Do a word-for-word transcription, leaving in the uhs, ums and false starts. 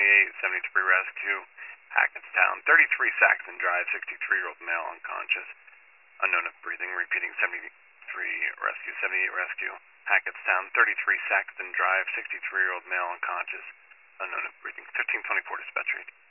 twenty-eight seventy-three rescue, Hackettstown. thirty-three Saxon Drive, sixty-three-year-old male unconscious, unknown of breathing. Repeating, seventy-three rescue, seventy-eight rescue, Hackettstown. thirty-three Saxton Drive, sixty-three-year-old male unconscious, unknown of breathing. fifteen twenty-four dispatch rate.